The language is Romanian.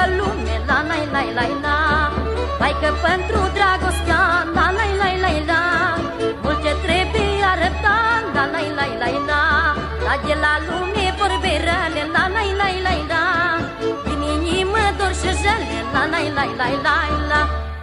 lume, la la. Hai că pentru dragostea, la la. Mult ce trebuie arătat, la la. La de la lume vorbe rele, la la. Din inimă dor și jale, la la.